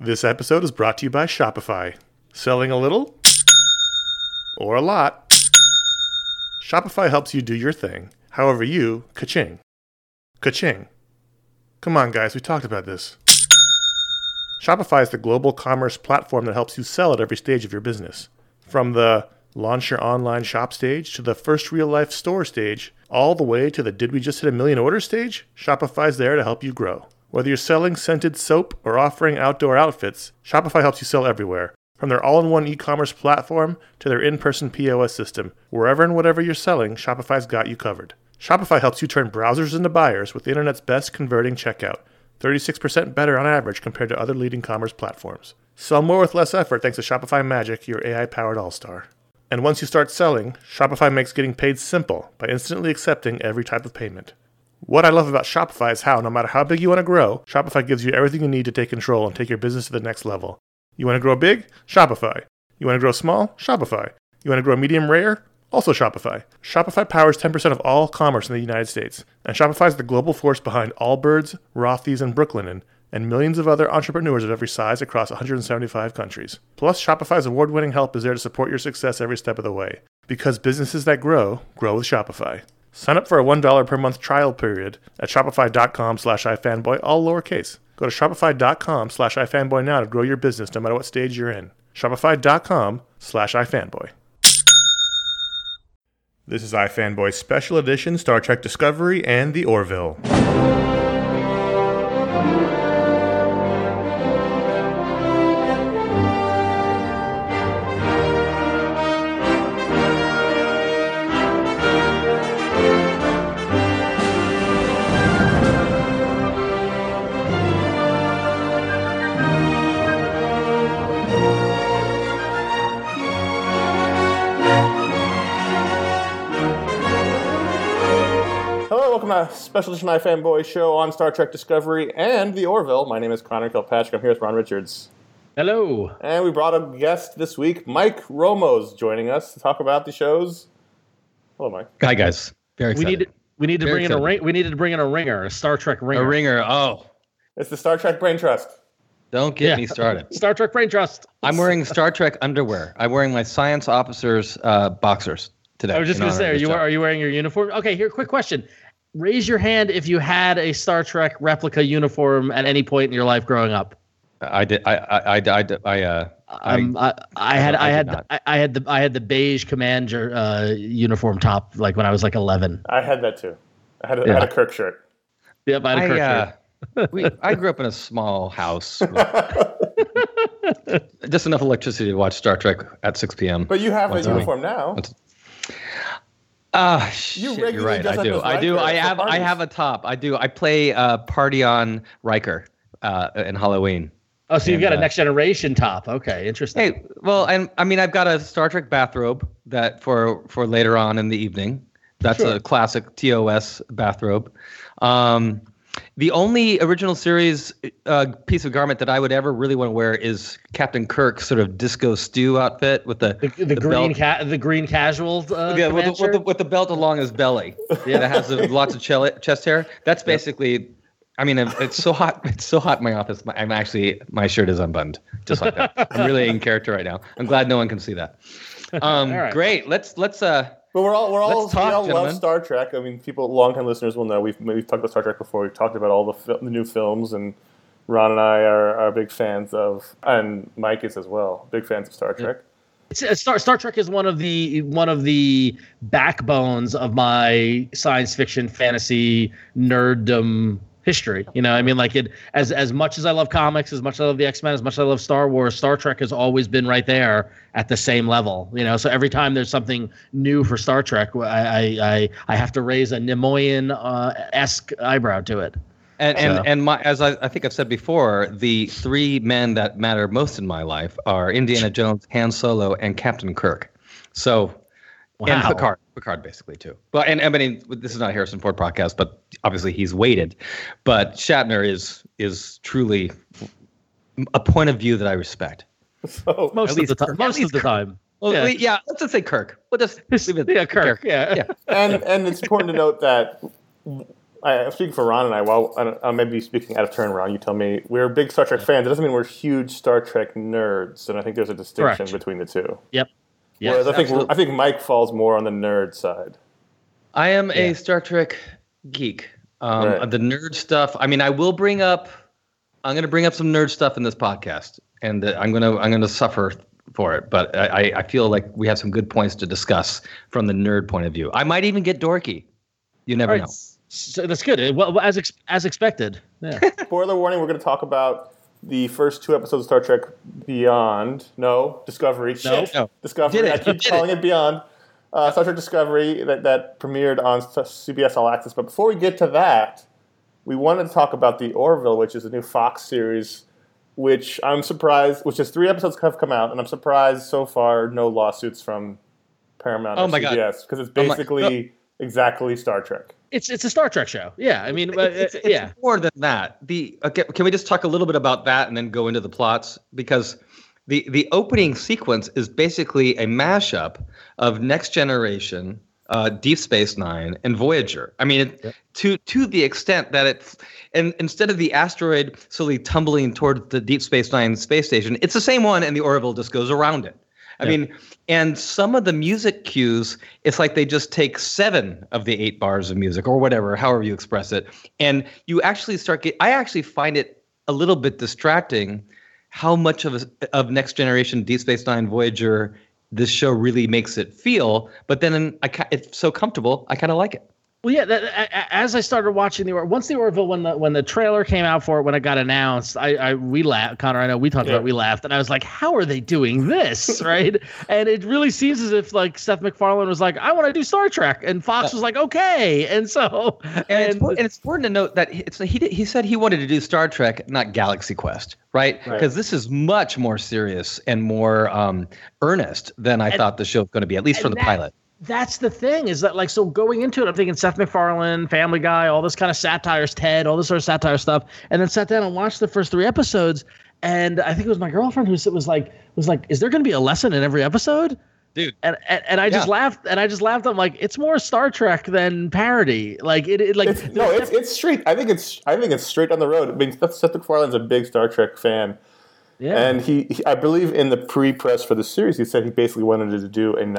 This episode is brought to you by Shopify. Selling a little or a lot, Shopify helps you do your thing, however you ka-ching. Ka-ching. Come on, guys, we talked about this. Shopify is the global commerce platform that helps you sell at every stage of your business. From the launch your online shop stage to the first real-life store stage, all the way to the did we just hit 1 million orders stage, Shopify's there to help you grow. Whether you're selling scented soap or offering outdoor outfits, Shopify helps you sell everywhere. From their all-in-one e-commerce platform to their in-person POS system, wherever and whatever you're selling, Shopify's got you covered. Shopify helps you turn browsers into buyers with the internet's best converting checkout, 36% better on average compared to other leading commerce platforms. Sell more with less effort thanks to Shopify Magic, your AI-powered all-star. And once you start selling, Shopify makes getting paid simple by instantly accepting every type of payment. What I love about Shopify is how, no matter how big you want to grow, Shopify gives you everything you need to take control and take your business to the next level. You want to grow big? Shopify. You want to grow small? Shopify. You want to grow medium rare? Also Shopify. Shopify powers 10% of all commerce in the United States, and Shopify is the global force behind Allbirds, Rothy's, and Brooklinen, and millions of other entrepreneurs of every size across 175 countries. Plus, Shopify's award-winning help is there to support your success every step of the way. Because businesses that grow with Shopify. Sign up for a $1 per month trial period at shopify.com/ifanboy, all lowercase. Go to shopify.com/ifanboy now to grow your business no matter what stage you're in. Shopify.com/ifanboy. This is iFanboy Special Edition Star Trek Discovery and the Orville. Welcome to Special Edition iFanboy show on Star Trek Discovery and the Orville. My name is Connor Kilpatrick. I'm here with Ron Richards. Hello. And we brought a guest this week. Mike Romo's joining us to talk about the shows. Hello, Mike. Hi, guys. Very excited. We need to bring in a ring. We needed to bring in a ringer, a Star Trek ringer. A ringer. Oh, it's the Star Trek Brain Trust. Don't get me started. Star Trek Brain Trust. I'm wearing Star Trek underwear. I'm wearing my science officer's boxers today. I was just going to say, are you wearing your uniform? Okay, here, quick question. Raise your hand if you had a Star Trek replica uniform at any point in your life growing up. I did. I had the beige commander uniform top like when I was like 11. I had that too. I had a Kirk shirt. Yep, I had a Kirk shirt. I grew up in a small house. Just enough electricity to watch Star Trek at 6 p.m. But you have a uniform now. You're right. I do. I have a top. I do. I play Party on Riker in Halloween. Oh, so you've got a Next Generation top. Okay, interesting. Hey, well, I've got a Star Trek bathrobe that for later on in the evening. That's a classic TOS bathrobe. The only original series piece of garment that I would ever really want to wear is Captain Kirk's sort of disco stew outfit with the green the green casual. With the belt along his belly. Yeah, that has lots of chest hair. That's basically. It's so hot. It's so hot in my office. My shirt is unbuttoned, just like that. I'm really in character right now. I'm glad no one can see that. Right. Great. Let's. But we all gentlemen. love Star Trek. I mean, long-time listeners will know we've talked about Star Trek before. We've talked about all the new films, and Ron and I are big fans of, and Mike is as well, big fans of Star Trek. Star Trek is one of the backbones of my science fiction, fantasy, nerddom history. You know, I mean, like as much as I love comics, as much as I love the X-Men, as much as I love Star Wars, Star Trek has always been right there at the same level. You know, so every time there's something new for Star Trek, I have to raise a Nimoyan esque eyebrow to it. As I think I've said before, the three men that matter most in my life are Indiana Jones, Han Solo, and Captain Kirk. So. Wow. And Picard basically too. But this is not a Harrison Ford podcast, but obviously he's weighted. But Shatner is truly a point of view that I respect. So, most of the time. Well, let's just say Kirk. We'll just leave it. Kirk. Yeah. And it's important to note that I'm speaking for Ron and I. Well, I may be speaking out of turn, Ron. You tell me. We're big Star Trek fans. It doesn't mean we're huge Star Trek nerds, and I think there's a distinction between the two. Yep. Whereas I think Mike falls more on the nerd side. I am a Star Trek geek. Right. The nerd stuff. I mean, I'm going to bring up some nerd stuff in this podcast, and I'm going to suffer for it. But I feel like we have some good points to discuss from the nerd point of view. I might even get dorky. You never know. So that's good. Well, as expected. Yeah. Spoiler warning: we're going to talk about the first 2 episodes of Star Trek Beyond. No, Discovery. No. Discovery. I keep calling it Beyond. Star Trek Discovery that premiered on CBS All Access. But before we get to that, we wanted to talk about The Orville, which is a new Fox series, which I'm surprised, which is 3 episodes have come out, and I'm surprised so far no lawsuits from Paramount or CBS, because it's basically exactly Star Trek. It's a Star Trek show. Yeah, I mean, it's more than that. Can we just talk a little bit about that and then go into the plots? Because the opening sequence is basically a mashup of Next Generation, Deep Space Nine, and Voyager. I mean, to the extent that instead of the asteroid slowly tumbling toward the Deep Space Nine space station, it's the same one, and the Orville just goes around it. I mean, and some of the music cues, it's like they just take 7 of the 8 bars of music or whatever, however you express it. And you actually I actually find it a little bit distracting how much of Next Generation, Deep Space Nine, Voyager, this show really makes it feel. But then it's so comfortable, I kind of like it. Well, yeah. As I started watching once the Orville, when the trailer came out for it, when it got announced, we laughed. Connor, I know we talked about it, we laughed, and I was like, "How are they doing this?" Right? And it really seems as if like Seth MacFarlane was like, "I want to do Star Trek," and Fox was like, "Okay." And so, and it's important to note that he said he wanted to do Star Trek, not Galaxy Quest, right? Because this is much more serious and more earnest than I thought the show was going to be, at least for the pilot. That's the thing, is that like, so going into it, I'm thinking Seth MacFarlane, Family Guy, all this kind of satires, Ted, all this sort of satire stuff, and then sat down and watched the first 3 episodes, and I think it was my girlfriend who was like, is there going to be a lesson in every episode? Dude, and I just laughed, I'm like, it's more Star Trek than parody. Like it's straight. I think it's straight on the road. I mean, Seth MacFarlane's a big Star Trek fan. Yeah, and he I believe in the pre-press for the series, he said he basically wanted to do a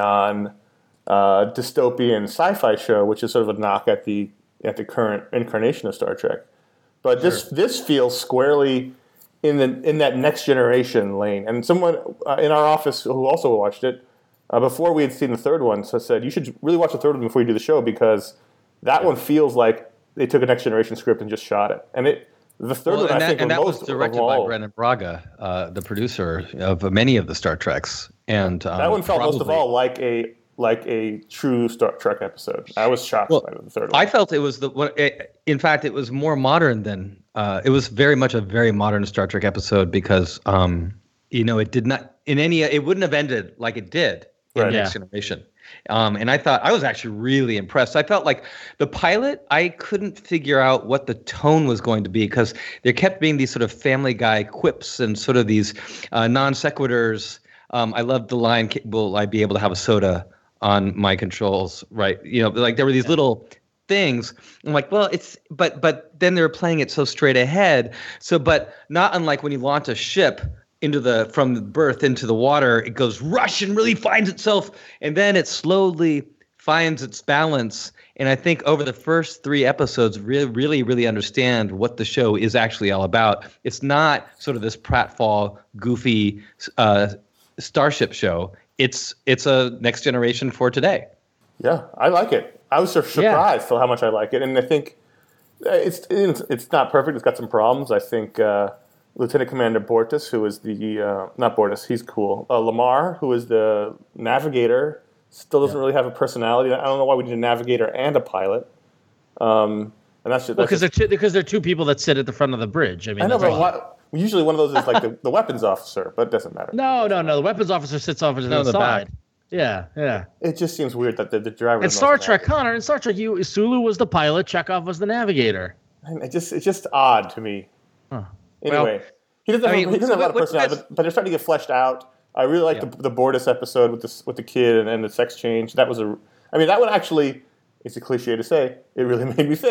dystopian sci-fi show, which is sort of a knock at the current incarnation of Star Trek. But this feels squarely in that Next Generation lane. And someone in our office who also watched it before we had seen the third one, so said you should really watch the third one before you do the show, because that one feels like they took a Next Generation script and just shot it. And the third one, I think, and that was directed by Brendan Braga, the producer of many of the Star Treks. And that one felt most of all like a true Star Trek episode. I was shocked by the third one. I felt it was in fact, it was more modern than it was very much a very modern Star Trek episode, because it did not it wouldn't have ended like it did in Next Generation. And I was actually really impressed. I felt like the pilot, I couldn't figure out what the tone was going to be, because there kept being these sort of Family Guy quips and sort of these non sequiturs. I loved the line, "Will I be able to have a soda on my controls?" Right? Like there were these little things. I'm like, well, but then they were playing it so straight ahead. So, but not unlike when you launch a ship from the berth into the water, it goes rush and really finds itself, and then it slowly finds its balance. And I think over the first 3 episodes, really, really understand what the show is actually all about. It's not sort of this pratfall, goofy starship show. It's a Next Generation for today. Yeah, I like it. I was surprised for how much I like it, and I think it's not perfect. It's got some problems. I think Lieutenant Commander Bortus, who is not Bortus, he's cool. Lamar, who is the navigator, still doesn't really have a personality. I don't know why we need a navigator and a pilot. And that's just because they're 2 people that sit at the front of the bridge. I mean, usually one of those is like the weapons officer, but it doesn't matter. No. The weapons officer sits over to the side. Yeah. It just seems weird that the driver. In Star Trek, Connor, in Star Trek, Sulu was the pilot, Chekhov was the navigator. And it's just odd to me. Huh. Anyway, he doesn't have a lot of personality, but they're starting to get fleshed out. I really like the Bortus episode with the kid and the sex change. That was that one actually, it's a cliche to say, it really made me think.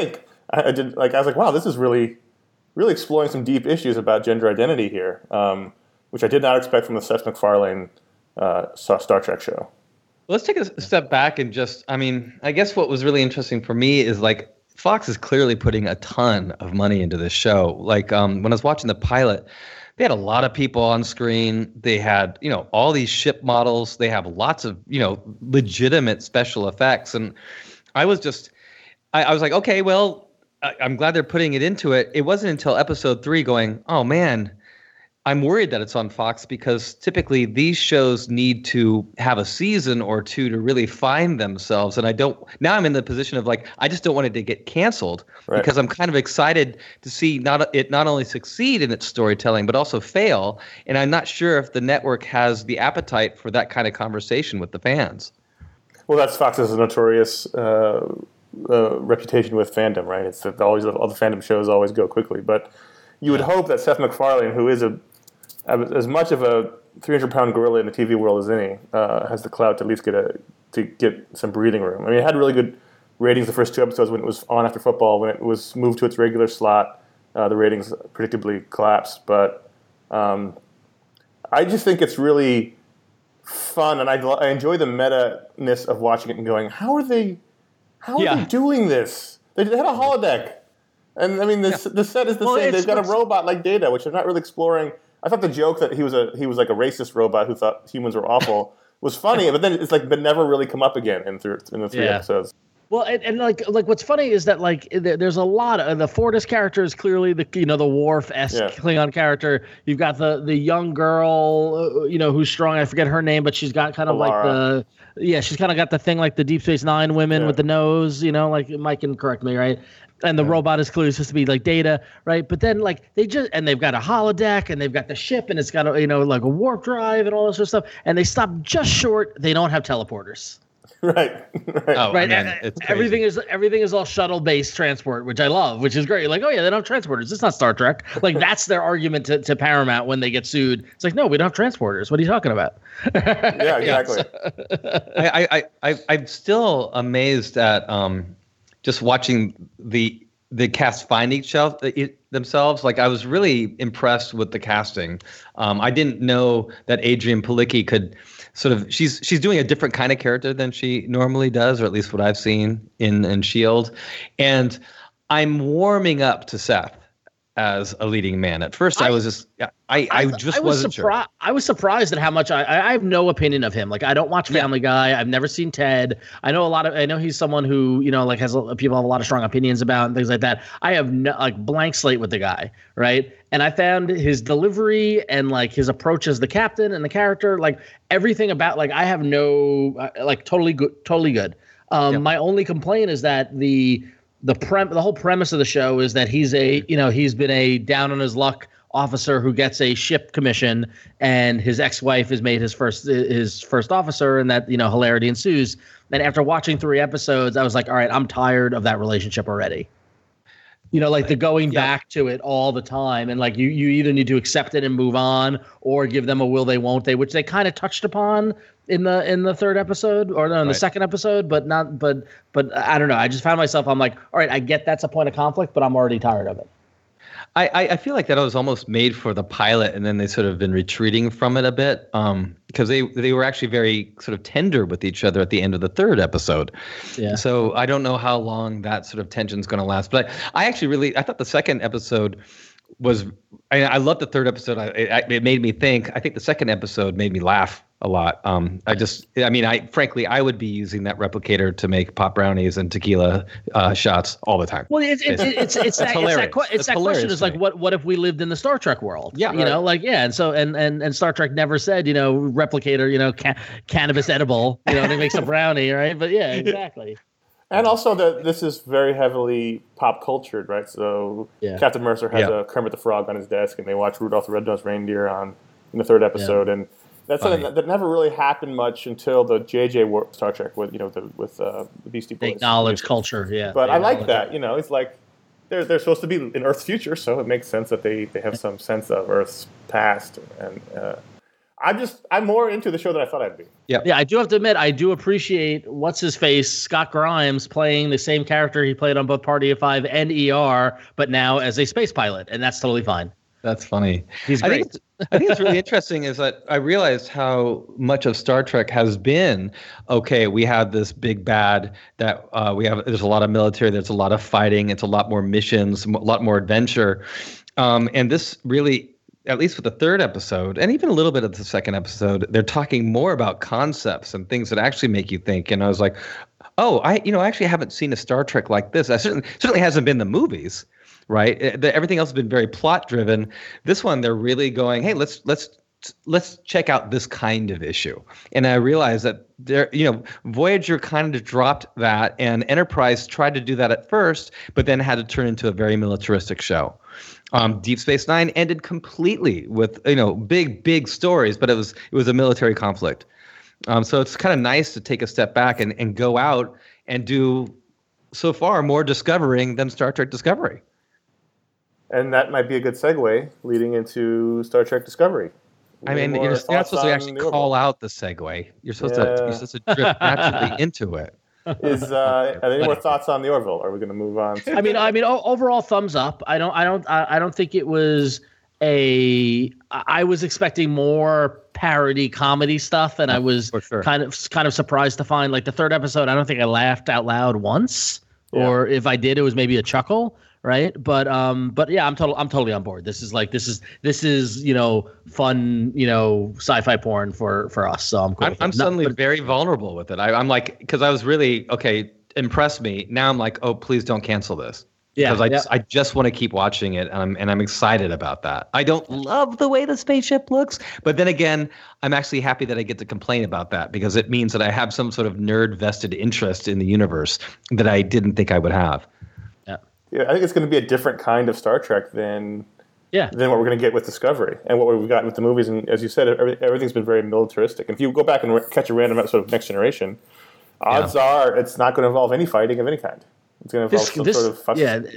I did like I was like, wow, this is really exploring some deep issues about gender identity here, which I did not expect from the Seth MacFarlane Star Trek show. Let's take a step back and I guess what was really interesting for me is like Fox is clearly putting a ton of money into this show. Like when I was watching the pilot, they had a lot of people on screen. They had, all these ship models. They have lots of, legitimate special effects. And I was like, okay, well, I'm glad they're putting it into it. It wasn't until episode 3 going, oh man, I'm worried that it's on Fox because typically these shows need to have a season or two to really find themselves. And now I'm in the position of like, I just don't want it to get canceled because I'm kind of excited to see it not only succeed in its storytelling, but also fail. And I'm not sure if the network has the appetite for that kind of conversation with the fans. Well, that's Fox's notorious reputation with fandom, right? It's that all the fandom shows always go quickly. But you would hope that Seth MacFarlane, who is as much of a 300-pound gorilla in the TV world as any, has the clout to at least get some breathing room. I mean, it had really good ratings the first 2 episodes when it was on after football. When it was moved to its regular slot, the ratings predictably collapsed. But I just think it's really fun, and I enjoy the meta-ness of watching it and going, how are they doing this? They had a holodeck. And I mean, the set is the same. They've got a robot like Data, which they're not really exploring. I thought the joke that he was like a racist robot who thought humans were awful was funny, but then it's like but never really come up again in the 3 episodes. Well, and like what's funny is that like there's a lot of the Fortis character is clearly the the Worf-esque Klingon character. You've got the young girl who's strong. I forget her name, but she's got kind of Alara. She's kind of got the thing like the Deep Space Nine women with the nose. Like Mike can correct me, right? And the robot is clearly supposed to be like Data, right? But then like they've got a holodeck and they've got the ship and it's got like a warp drive and all this sort of stuff. And they stop just short. They don't have teleporters. Right. Oh, right. It's everything is all shuttle based transport, which I love, which is great. Like, oh yeah, they don't have transporters. It's not Star Trek. Like that's their argument to Paramount when they get sued. It's like, no, we don't have transporters. What are you talking about? Yeah, exactly. I'm still amazed at just watching the cast find themselves. Like I was really impressed with the casting. I didn't know that Adrienne Palicki could sort of she's doing a different kind of character than she normally does, or at least what I've seen in S.H.I.E.L.D. And I'm warming up to Seth as a leading man. At first, I was just wasn't sure. I was surprised at how much I have no opinion of him. Like I don't watch Family Guy. I've never seen Ted. I know he's someone who like has people have a lot of strong opinions about and things like that. I have blank slate with the guy, right? And I found his delivery and like his approach as the captain and the character, like everything about like I have no totally good. My only complaint is that the whole premise of the show is that he's been a down on his luck officer who gets a ship commission and his ex-wife is made his first officer, and that hilarity ensues. And after watching 3 episodes, I was like, all right, I'm tired of that relationship already. The going back to it all the time, and like you either need to accept it and move on, or give them a will they won't they, which they kind of touched upon in the 3rd episode, or no, in the 2nd episode, but I don't know. I just found myself, I'm like, all right, I get that's a point of conflict, but I'm already tired of it. I feel like that was almost made for the pilot, and then they sort of been retreating from it a bit, because they were actually very sort of tender with each other at the end of the 3rd episode. Yeah. So I don't know how long that sort of tension's going to last, but I actually I thought the 2nd episode was. I loved the 3rd episode. It made me think. I think the 2nd episode made me laugh a lot. Frankly, I would be using that replicator to make pop brownies and tequila shots all the time. Well, it's that question is like, what if we lived in the Star Trek world? Yeah, and so and Star Trek never said replicator, cannabis edible, to make some brownie, right? But yeah, exactly. And also that this is very heavily pop cultured, right? So Captain Mercer has a Kermit the Frog on his desk, and they watch Rudolph the Red-Nosed Reindeer in the 3rd episode, and that's something that never really happened much until the J.J. Star Trek with the Beastie Boys. They acknowledge culture, yeah. But I like that. It's like they're supposed to be in Earth's future, so it makes sense that they have some sense of Earth's past. And I'm more into the show than I thought I'd be. Yeah, I do have to admit, I do appreciate what's his face, Scott Grimes, playing the same character he played on both Party of Five and ER, but now as a space pilot, and that's totally fine. That's funny. He's great. I think it's really interesting is that I realized how much of Star Trek has been, okay, we have this big bad that there's a lot of military, there's a lot of fighting, it's a lot more missions, a lot more adventure. And this really, at least with the third episode, and even a little bit of the second episode, they're talking more about concepts and things that actually make you think. And I was like, oh, I actually haven't seen a Star Trek like this. I certainly hasn't been the movies. Right. Everything else has been very plot driven. This one, they're really going, hey, let's check out this kind of issue. And I realized that Voyager kind of dropped that, and Enterprise tried to do that at first, but then had to turn into a very militaristic show. Deep Space Nine ended completely with big stories, but it was a military conflict. So it's kind of nice to take a step back and go out and do so far more discovering than Star Trek Discovery. And that might be a good segue leading into Star Trek Discovery. I mean, you're not supposed to actually call out the segue. You're supposed to drift naturally into it. Are there any more thoughts on the Orville? Are we going to move on? I mean, overall thumbs up. I don't think it was I was expecting more parody comedy stuff, and I was kind of surprised to find, like, the third episode, I don't think I laughed out loud once, or if I did, it was maybe a chuckle. Right. But yeah, I'm totally on board. This is fun, sci-fi porn for us. So I'm cool. I'm suddenly very vulnerable with it. I'm like, because I was really, impressed me. Now I'm like, oh, please don't cancel this. Yeah. Because I just want to keep watching it, and I'm excited about that. I don't love the way the spaceship looks, but then again, I'm actually happy that I get to complain about that, because it means that I have some sort of nerd vested interest in the universe that I didn't think I would have. Yeah, I think it's going to be a different kind of Star Trek than what we're going to get with Discovery and what we've gotten with the movies. And as you said, everything's been very militaristic. And if you go back and catch a random episode of Next Generation, odds are it's not going to involve any fighting of any kind. It's going to involve sort of fuss. Yeah,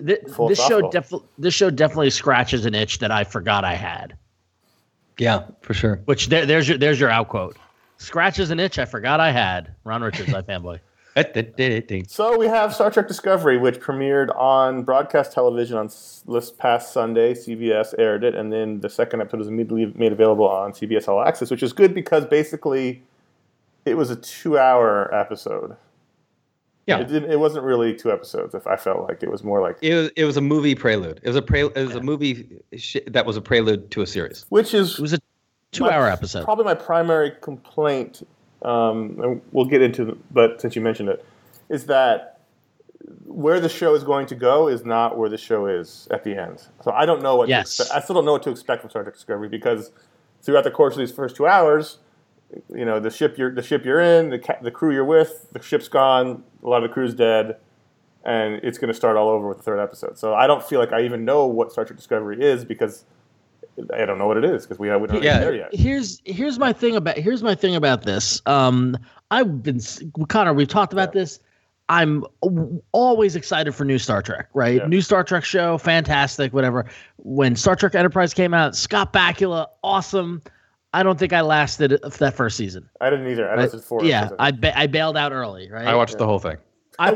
this show definitely scratches an itch that I forgot I had. Yeah, for sure. Which there's your out quote. Scratches an itch I forgot I had. Ron Richards, iFanboy. So we have Star Trek Discovery, which premiered on broadcast television on this past Sunday. CBS aired it, and then the second episode was immediately made available on CBS All Access, which is good because basically it was a 2-hour episode. Yeah, it wasn't really 2 episodes. If I felt like it was more like it was a movie prelude. It was a movie that was a prelude to a series, which is it was a 2-hour episode. Probably my primary complaint. And we'll get into, but since you mentioned it, is that where the show is going to go is not where the show is at the end. So I don't know what. I still don't know what to expect from Star Trek Discovery, because throughout the course of these first 2 hours, the ship you're in, the crew you're with, the ship's gone, a lot of the crew's dead, and it's going to start all over with the third episode. So I don't feel like I even know what Star Trek Discovery is, because I don't know what it is, because we don't there yet. Here's my thing about this. Connor, we've talked about this. I'm always excited for new Star Trek, right? Yeah. New Star Trek show, fantastic, whatever. When Star Trek Enterprise came out, Scott Bakula, awesome. I don't think I lasted that first season. I didn't either. I lasted 4. Yeah, I bailed out early, right? I watched the whole thing. I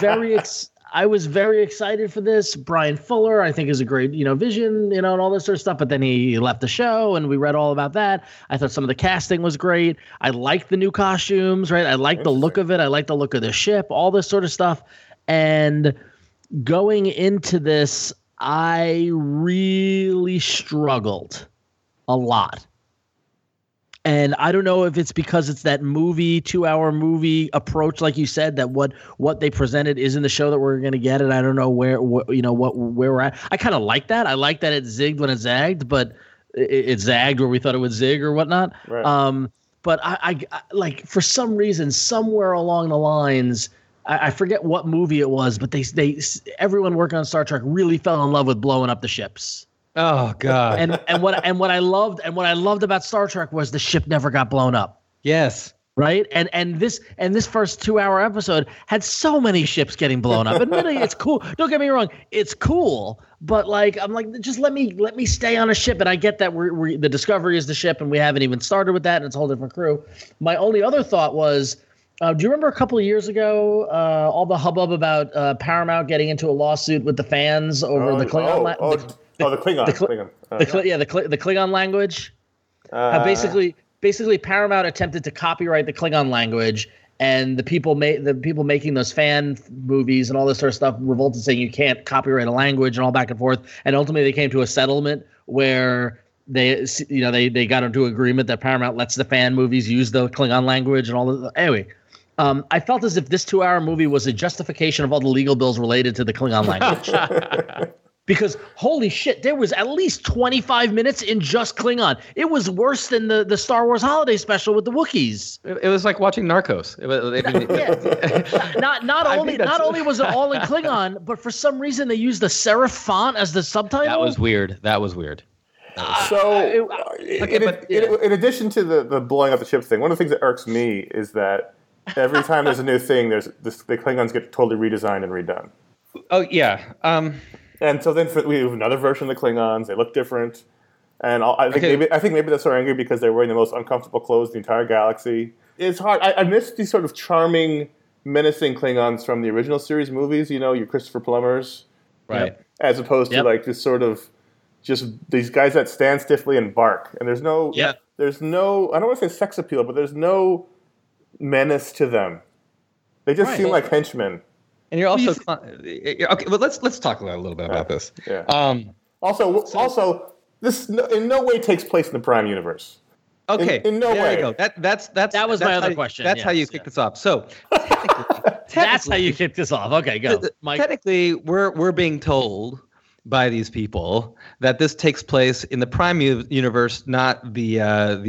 was very excited for this. Brian Fuller, I think, is a great, vision, and all this sort of stuff. But then he left the show, and we read all about that. I thought some of the casting was great. I liked the new costumes, right? I liked the look of it. I liked the look of the ship, all this sort of stuff. And going into this, I really struggled a lot. And I don't know if it's because it's that 2-hour movie approach, like you said, that what they presented is in the show that we're going to get, and I don't know where we're at. I kind of like that. I like that it zigged when it zagged, but it zagged where we thought it would zig or whatnot. Right. But I like, for some reason, somewhere along the lines, I forget what movie it was, but everyone working on Star Trek really fell in love with blowing up the ships. Oh God! And what I loved about Star Trek was the ship never got blown up. Yes. Right, and this first 2-hour episode had so many ships getting blown up. Admittedly, it's cool. Don't get me wrong, it's cool. But like, I'm like, just let me stay on a ship. And I get that we're the Discovery is the ship, and we haven't even started with that, and it's a whole different crew. My only other thought was, do you remember a couple of years ago, all the hubbub about Paramount getting into a lawsuit with the fans over the Klingon? The Klingon. The Klingon language. Basically, Paramount attempted to copyright the Klingon language, and the people making those fan movies and all this sort of stuff revolted, saying you can't copyright a language and all back and forth. And ultimately, they came to a settlement where they got into agreement that Paramount lets the fan movies use the Klingon language and all the anyway. I felt as if this 2-hour movie was a justification of all the legal bills related to the Klingon language. Because holy shit, there was at least 25 minutes in just Klingon. It was worse than the Star Wars holiday special with the Wookiees. It was like watching Narcos. Not only was it all in Klingon, but for some reason they used the serif font as the subtitle. That was weird. So, in addition to the blowing up the ship thing, one of the things that irks me is that every time there's a new thing, the Klingons get totally redesigned and redone. Oh yeah. And so then we have another version of the Klingons. They look different, and I think maybe that's so angry because they're wearing the most uncomfortable clothes in the entire galaxy. It's hard. I miss these sort of charming, menacing Klingons from the original series movies. You know, your Christopher Plumbers, right? As opposed to like this sort of just these guys that stand stiffly and bark. And there's no I don't want to say sex appeal, but there's no menace to them. They just seem like henchmen. And you're also okay. Well, let's talk a little bit about this. Yeah. Also, this in no way takes place in the Prime universe. Okay. In no way. There you go. That was my other question. That's how you kick this off. So that's how you kick this off. Okay, go, Mike. Technically, we're being told by these people that this takes place in the Prime universe, not the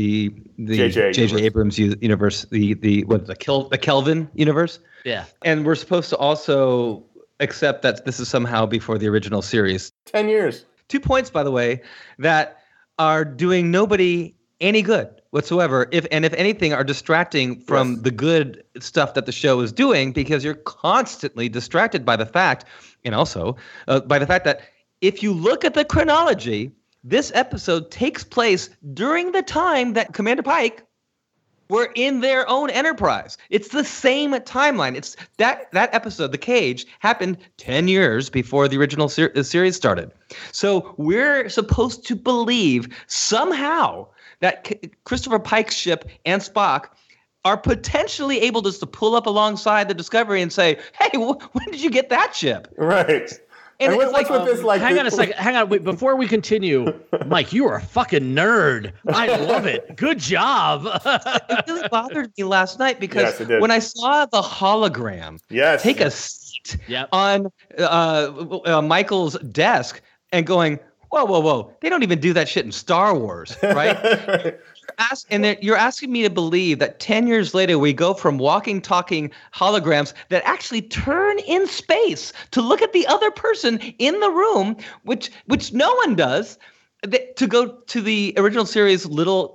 J.J. Abrams universe, the Kelvin universe. Yeah. And we're supposed to also accept that this is somehow before the original series. 10 years. 2 points, by the way, that are doing nobody any good whatsoever. If anything, are distracting from the good stuff that the show is doing, because you're constantly distracted by the fact, and also by the fact that if you look at the chronology, this episode takes place during the time that Commander Pike were in their own Enterprise. It's the same timeline. It's that episode, The Cage, happened 10 years before the original series started. So we're supposed to believe somehow that Christopher Pike's ship and Spock are potentially able just to pull up alongside the Discovery and say, "Hey, when did you get that ship?" Right. And what's with this, like, hang on a second. Hang on. Wait, before we continue, Mike, you are a fucking nerd. I love it. Good job. It really bothered me last night because when I saw the hologram take a seat on Michael's desk and going, whoa, they don't even do that shit in Star Wars, right? You're asking me to believe that 10 years later we go from walking, talking holograms that actually turn in space to look at the other person in the room, which no one does, to go to the original series little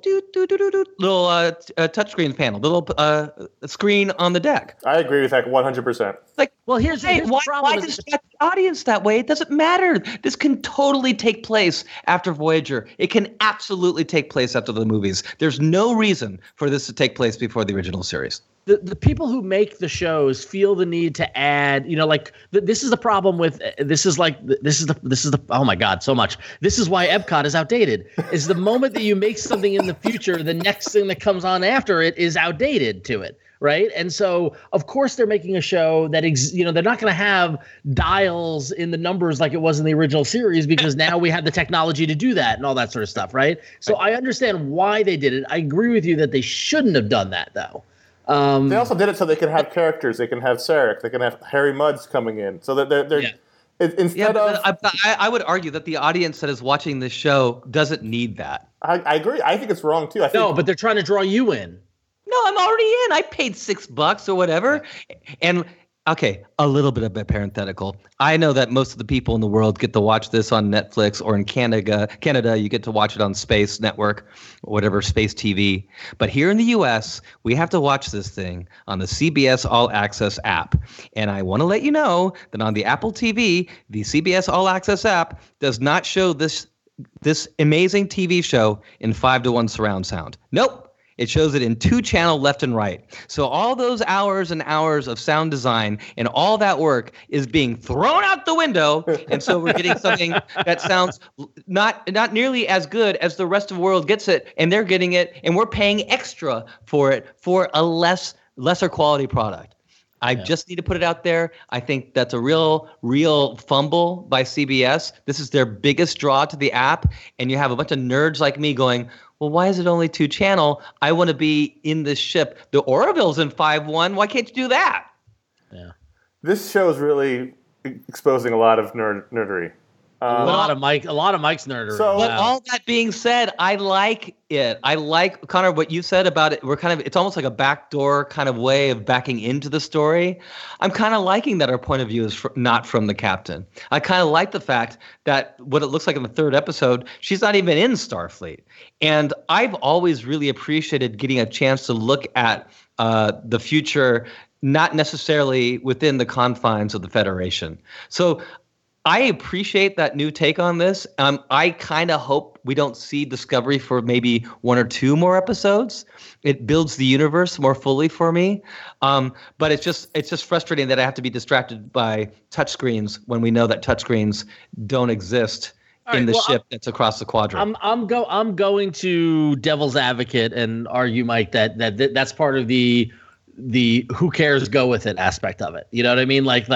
touchscreen panel, little screen on the deck. I agree with that 100%. Like, well, here's the problem. Why distract the audience that way? It doesn't matter. This can totally take place after Voyager. It can absolutely take place after the movies. There's no reason for this to take place before the original series. The people who make the shows feel the need to add, this is the problem with this is the oh my God, so much. This is why Epcot is outdated. Is the moment that you make something in the future, the next thing that comes on after it is outdated to it. Right. And so, of course, they're making a show that, they're not going to have dials in the numbers like it was in the original series, because now we have the technology to do that and all that sort of stuff. Right. So I understand why they did it. I agree with you that they shouldn't have done that, though. They also did it so they could have characters. They can have Sarek. They can have Harry Mudd coming in. So that they're instead of. I would argue that the audience that is watching this show doesn't need that. I agree. I think it's wrong too. No, but they're trying to draw you in. No, I'm already in. I paid $6 or whatever, and Okay, a little bit of a parenthetical. I know that most of the people in the world get to watch this on Netflix, or in Canada, you get to watch it on Space Network or whatever, Space TV. But here in the US, we have to watch this thing on the CBS All Access app. And I want to let you know that on the Apple TV, the CBS All Access app does not show this amazing TV show in 5:1 surround sound. Nope. It shows it in 2-channel left and right. So all those hours and hours of sound design and all that work is being thrown out the window. And so we're getting something that sounds not nearly as good as the rest of the world gets it. And they're getting it. And we're paying extra for it for a lesser quality product. I just need to put it out there. I think that's a real fumble by CBS. This is their biggest draw to the app. And you have a bunch of nerds like me going, well, why is it only 2-channel? I want to be in this ship. The Orville's in 5:1. Why can't you do that? Yeah. This show is really exposing a lot of nerdery. A lot of Mike's nerdery. So, but all that being said, I like it. I like, Connor, what you said about it. It's almost like a backdoor kind of way of backing into the story. I'm kind of liking that our point of view is not from the captain. I kind of like the fact that what it looks like in the 3rd episode, she's not even in Starfleet. And I've always really appreciated getting a chance to look at the future, not necessarily within the confines of the Federation. So I appreciate that new take on this. I kind of hope we don't see Discovery for maybe 1 or 2 more episodes. It builds the universe more fully for me. But it's just frustrating that I have to be distracted by touchscreens when we know that touchscreens don't exist in the ship that's across the quadrant. I'm going to devil's advocate and argue, Mike, that's part of the who cares, go with it aspect of it. You know what I mean? It's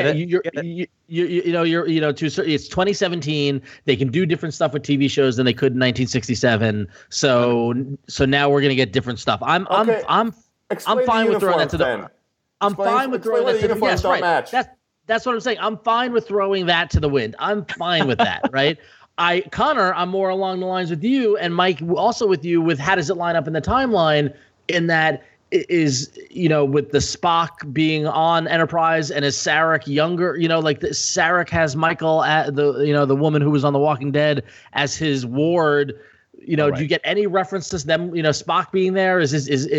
2017. They can do different stuff with TV shows than they could in 1967. So now we're gonna get different stuff. I'm fine with throwing that to the. I'm fine with throwing that to the. Yes, right. That's what I'm saying. I'm fine with throwing that to the wind. I'm fine with that, right? Connor, I'm more along the lines with you, and Mike also with you with how does it line up in the timeline, in that is, with the Spock being on Enterprise, and is Sarek younger, Sarek has Michael at the woman who was on The Walking Dead as his ward. Right. Do you get any reference to them, Spock being there? I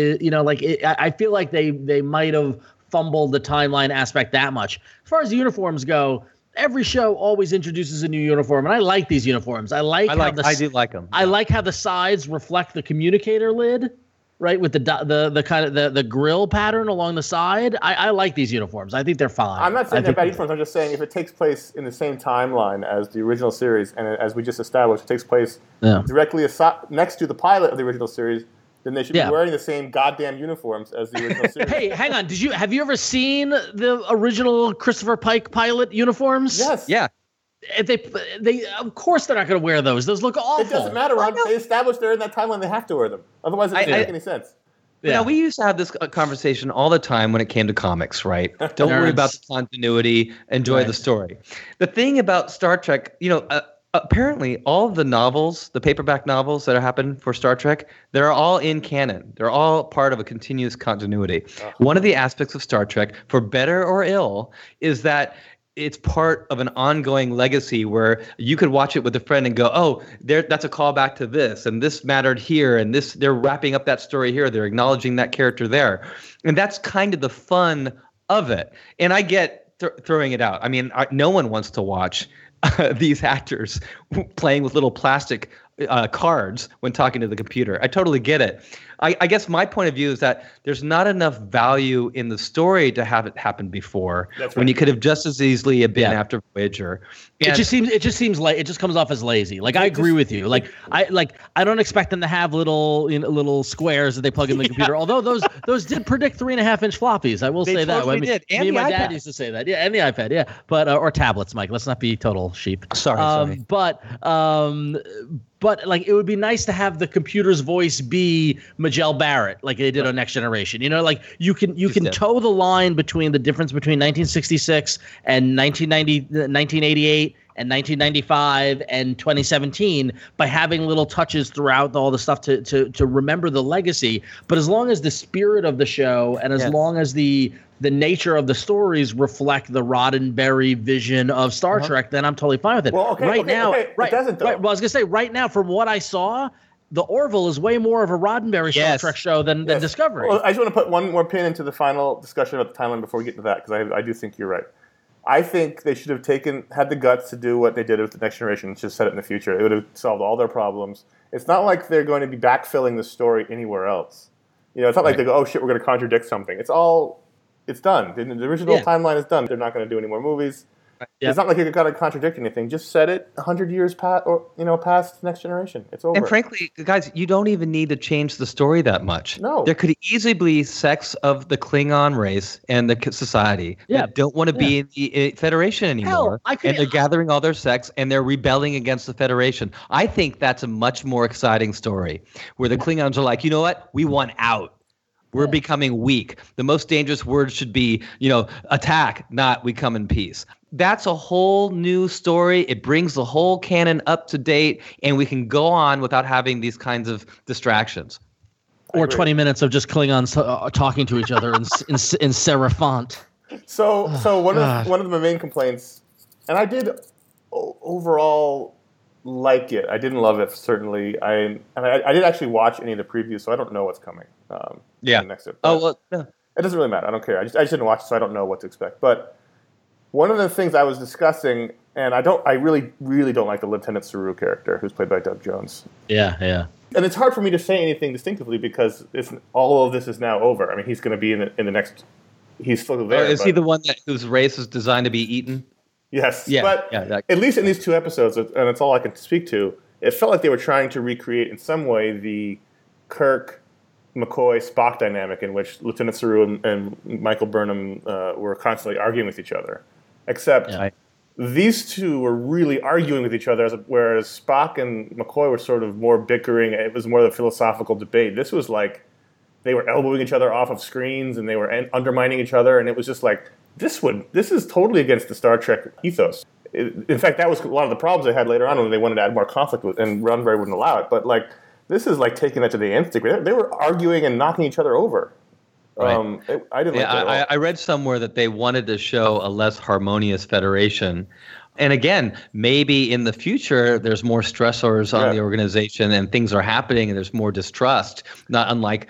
feel like they might have fumbled the timeline aspect that much. As far as the uniforms go, every show always introduces a new uniform, and I like these uniforms. I do like them. I like how the sides reflect the communicator lid, right, with the kind of the grill pattern along the side. I like these uniforms. I think they're fine. I'm not saying they're bad uniforms. I'm just saying if it takes place in the same timeline as the original series, and as we just established, it takes place directly next to the pilot of the original series, then they should be wearing the same goddamn uniforms as the original series. Hey, hang on. Have you ever seen the original Christopher Pike pilot uniforms? Yes. Yeah. They of course they're not going to wear those. Those look awful. It doesn't matter, Ron. They established they're in that timeline. They have to wear them. Otherwise, it doesn't make any sense. Yeah. We used to have this conversation all the time when it came to comics, right? Don't worry about the continuity. Enjoy the story. The thing about Star Trek, apparently all of the novels, the paperback novels that have happened for Star Trek, they're all in canon. They're all part of a continuous continuity. One of the aspects of Star Trek, for better or ill, is that it's part of an ongoing legacy where you could watch it with a friend and go, oh, that's a callback to this, and this mattered here, and this, they're wrapping up that story here, they're acknowledging that character there. And that's kind of the fun of it. And I get throwing it out. I mean, no one wants to watch these actors playing with little plastic cards when talking to the computer. I totally get it. I guess my point of view is that there's not enough value in the story to have it happen before, when you could have just as easily been after Voyager. It just seems like it just comes off as lazy. Like I agree with you. I don't expect them to have little squares that they plug in the computer. Although those did predict 3.5-inch floppies. I will say that. Totally did. Me and my dad used to say that. Yeah, and the iPad. Yeah, but or tablets, Mike. Let's not be total sheep. Sorry. But like it would be nice to have the computer's voice be Majel Barrett, like they did on Next Generation. You can toe the line between the difference between 1966 and 1988 and 1995 and 2017 by having little touches throughout all the stuff to remember the legacy. But as long as the spirit of the show and as long as the nature of the stories reflect the Roddenberry vision of Star Trek, then I'm totally fine with it. Well, Right now, it doesn't, though. Right, well, I was gonna say right now, from what I saw, the Orville is way more of a Roddenberry Star Trek show than Discovery. Well, I just want to put one more pin into the final discussion about the timeline before we get to that, because I do think you're right. I think they should have had the guts to do what they did with the Next Generation and just set it in the future. It would have solved all their problems. It's not like they're going to be backfilling the story anywhere else. It's not like they go, oh shit, we're going to contradict something. It's done. The original timeline is done. They're not going to do any more movies. It's not like you've got to contradict anything. Just set it 100 years past Next Generation. It's over. And frankly, guys, you don't even need to change the story that much. No. There could easily be sects of the Klingon race and the society that don't want to be in the Federation anymore. And they're gathering all their sects and they're rebelling against the Federation. I think that's a much more exciting story where the Klingons are like, you know what? We want out. We're becoming weak. The most dangerous word should be, attack, not we come in peace. That's a whole new story. It brings the whole canon up to date, and we can go on without having these kinds of distractions. Or 20 minutes of just Klingons talking to each other in Serifant. So one of my main complaints, and I did overall like it. I didn't love it, certainly. I didn't actually watch any of the previews, so I don't know what's coming. Next up. It doesn't really matter. I don't care. I just didn't watch it, so I don't know what to expect. But one of the things I was discussing, and I really, really don't like the Lieutenant Saru character, who's played by Doug Jones. Yeah. And it's hard for me to say anything distinctively because all of this is now over. I mean, he's going to be in the next. He's still there. Is he the one whose race is designed to be eaten? Yes. But at least in these two episodes, and it's all I can speak to, it felt like they were trying to recreate in some way the Kirk, McCoy, Spock dynamic in which Lieutenant Saru and Michael Burnham were constantly arguing with each other. Except these two were really arguing with each other, whereas Spock and McCoy were sort of more bickering. It was more of a philosophical debate. This was like they were elbowing each other off of screens and they were undermining each other, and it was just like, this is totally against the Star Trek ethos. In fact, that was a lot of the problems they had later on when they wanted to add more conflict with, and Roddenberry wouldn't allow it. But this is like taking that to the nth degree. They were arguing and knocking each other over. Right. I didn't like that at all. I read somewhere that they wanted to show a less harmonious Federation. And again, maybe in the future, there's more stressors on the organization and things are happening and there's more distrust. Not unlike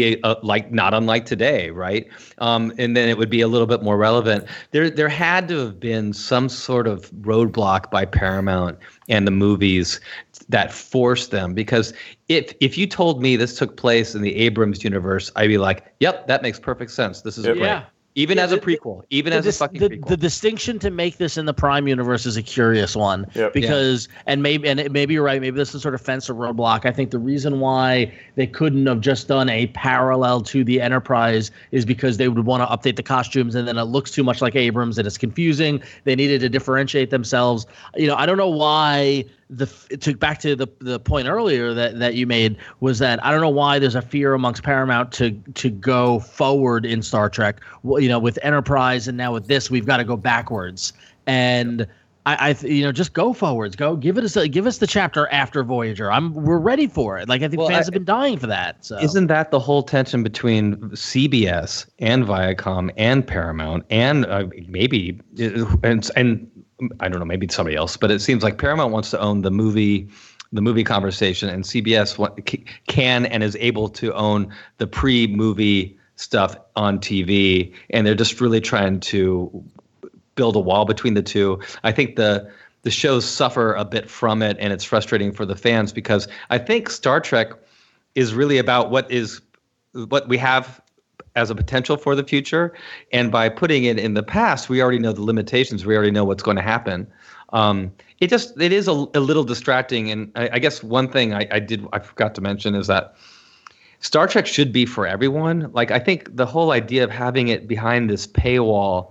today, right? And then it would be a little bit more relevant. There had to have been some sort of roadblock by Paramount and the movies that forced them, because if you told me this took place in the Abrams universe, I'd be like, yep, that makes perfect sense. This is great. Even as a prequel, as a fucking prequel. The distinction to make this in the Prime universe is a curious one, because maybe you're right. Maybe this is sort of fence or roadblock. I think the reason why they couldn't have just done a parallel to the Enterprise is because they would want to update the costumes, and then it looks too much like Abrams, and it's confusing. They needed to differentiate themselves. I don't know why. Back to the point earlier that you made was that I don't know why there's a fear amongst Paramount to go forward in Star Trek. With Enterprise and now with this, we've got to go backwards. And I just go forwards. Go give us the chapter after Voyager. We're ready for it. I think fans have been dying for that. So isn't that the whole tension between CBS and Viacom and Paramount and maybe and I don't know, maybe somebody else, but it seems like Paramount wants to own the movie conversation, and CBS can and is able to own the pre-movie stuff on TV, and they're just really trying to build a wall between the two. I think the shows suffer a bit from it, and it's frustrating for the fans because I think Star Trek is really about what we have as a potential for the future, and by putting it in the past, we already know the limitations. We already know what's going to happen. It is a little distracting, and I guess one thing I forgot to mention is that Star Trek should be for everyone. I think the whole idea of having it behind this paywall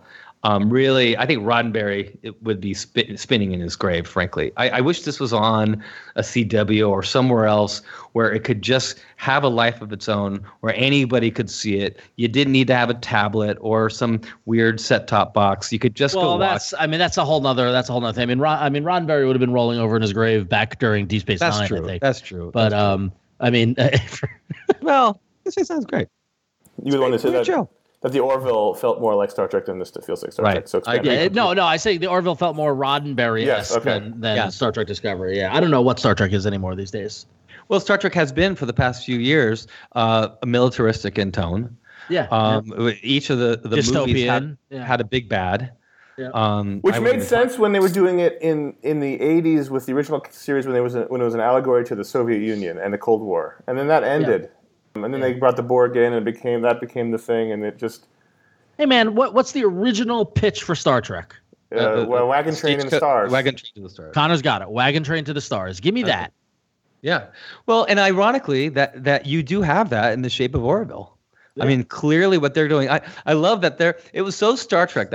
Really, I think Roddenberry would be spinning in his grave, frankly. I wish this was on a CW or somewhere else where it could just have a life of its own, where anybody could see it. You didn't need to have a tablet or some weird set-top box. You could just go watch. That's a whole nother thing. I mean, Roddenberry would have been rolling over in his grave back during Deep Space Nine. True. I think. That's true. But that's true. I mean, well, this sounds great. You would want to say that. Show. That the Orville felt more like Star Trek than this feels like Star Trek. So it's I say the Orville felt more Roddenberry-esque than Star Trek Discovery. Yeah, I don't know what Star Trek is anymore these days. Well, Star Trek has been for the past few years militaristic in tone. Yeah. Each of the movies had a big bad. Yeah. Which made sense when they were doing it in the 80s with the original series when it was an allegory to the Soviet Union and the Cold War. And then that ended. Yeah. And then they brought the Borg in, and that became the thing, and it just. Hey man, what's the original pitch for Star Trek? Wagon Train to the Stars. Wagon Train to the Stars. Connor's got it. Wagon Train to the Stars. Give me that. Yeah. Well, and ironically, that you do have that in the shape of Orville. Yeah. I mean, clearly what they're doing. I love that it was so Star Trek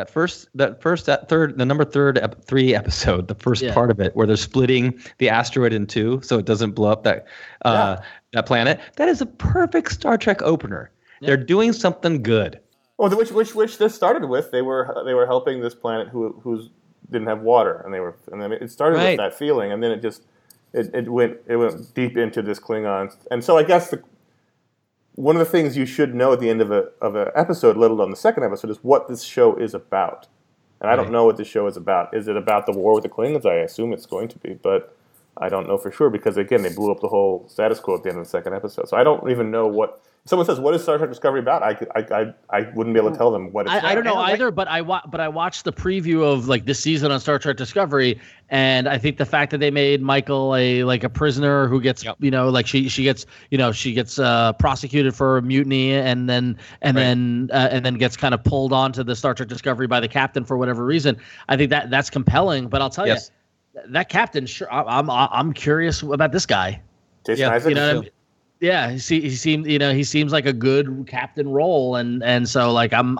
the number 3 episode, the first part of it, where they're splitting the asteroid in two so it doesn't blow up that planet. That is a perfect Star Trek opener. Yeah. They're doing something good. Well, which this started with. They were helping this planet who didn't have water, and it started with that feeling, and then it went deep into this Klingon, and so I guess one of the things you should know at the end of an episode, let alone the second episode, is what this show is about. And I don't know what this show is about. Is it about the war with the Klingons? I assume it's going to be, but I don't know for sure because, again, they blew up the whole status quo at the end of the second episode. So I don't even know what... If someone says, what is Star Trek Discovery about? I wouldn't be able to tell them what it's about. I don't know either, but I watched the preview of like this season on Star Trek Discovery, and I think the fact that they made Michael a prisoner who gets she gets prosecuted for a mutiny and then gets kind of pulled onto the Star Trek Discovery by the captain for whatever reason. I think that's compelling, but I'll tell you, that captain, sure, I'm curious about this guy. Jason Isaacs, you know what I mean? Yeah, he seems like a good captain role, and so like I'm